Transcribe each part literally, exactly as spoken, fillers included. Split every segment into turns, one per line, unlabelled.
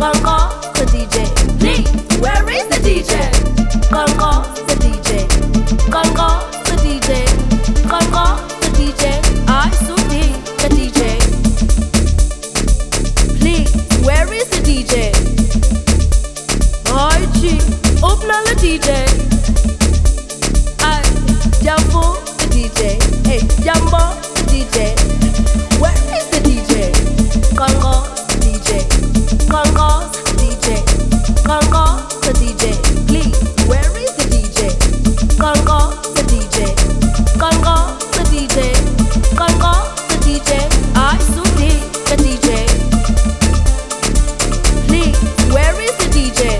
Congo, the D J. Please, where is the D J? Congo, the D J. Congo, the D J. Congo, the D J. I Sudi, the D J. Please, where is the D J? I G, open the D J. I Jambo, the D J. Hey, Jambo, the D J. Where is the D J? Congo, the D J. Congo, the D J. Congo, the D J. Please, where is the D J? Congo, the D J. Congo, the D J. Congo, the D J. I Sudi, the D J. Please, where is the D J?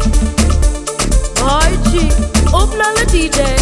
I G, open the D J.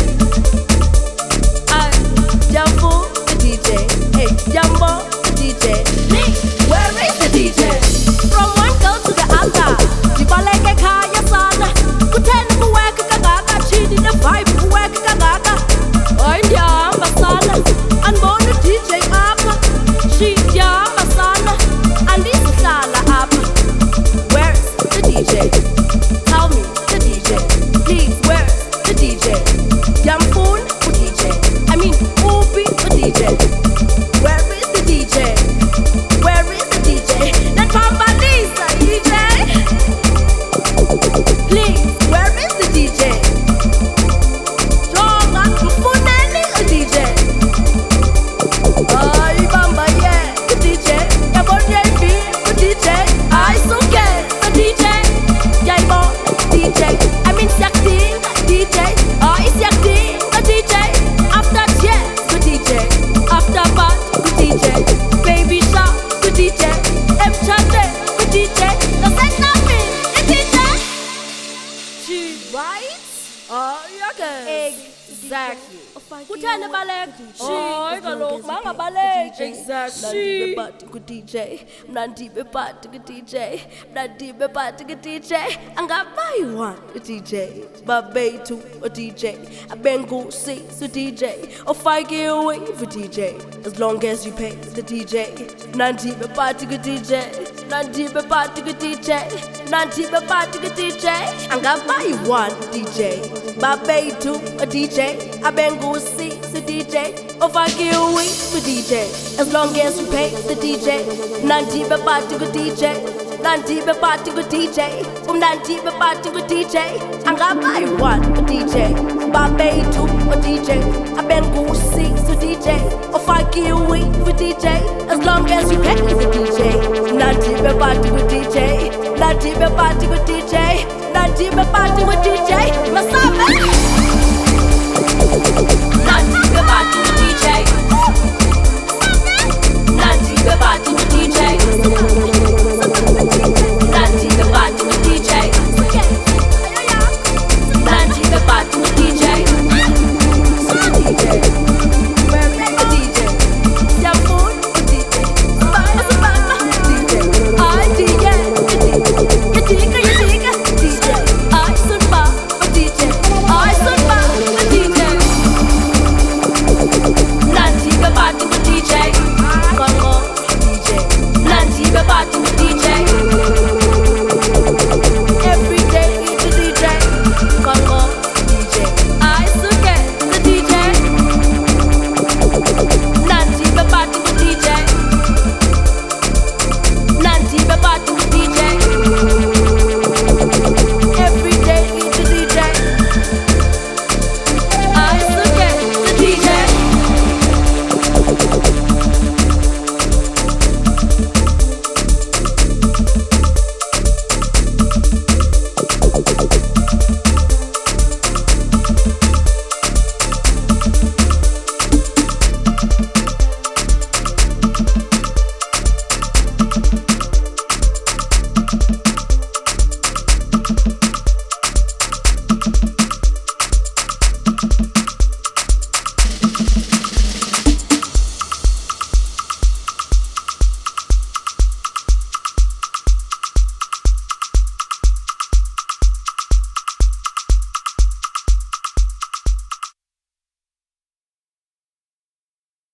I Jambo, the D J. Hey, Jambo, the D J. Please, where is the D J? From one girl to the other, Jibaleke kaya sana. Kuteni kuweka kagaka, chini the vibe kuweka kagaka. Oindia masana, anbona D J apa. Shija masana, andisi sala apa. Where's the D J? Tell me the D J. Please, where's the D J? Jampoon or D J? I mean, Ubi or D J? Where is the D J? Where is the D J? That Pambalisa D J. Please, where is the D J? Tonga Mfuneni or D J? Ay Bamba yeah, the D J. Yabonye fi the D J. I Suke the D J. Yaibo D J. I mean Siakti D J. I Siakti the D J. After Jet the D J. After Bat the D J. Baby Shark the D J. M Chate the D J. The set nothing the D J. She right? Oh, okay. Exactly. Kuthanda baleka? Hayi kaloku mangabaleki. Exactly. Mnandi ku D J, mnandi bebati ku D J, mnandi bebati ku D J. Angabayi one ku D J, babethu a D J, abengusi su D J, ofake away for D J. As long as you pay the D J, mnandi bebati ku D J, mnandi bebati ku D J, mnandi bebati ku D J. Angabayi one D J, babethu a D J, abengusi the D J, ofake away for D J. As long as you pay the D J, mnandi bebati ku D J, mnandi bebati ku D J, umnandi bebati ku D J. Angabayi one a D J, babethu a D J, abengusi the D J, ofake away for D J. As long as you pay the D J, mnandi bebati ku D J, mnandi bebati ku D J, mnandi bebati ku D J. Masabe.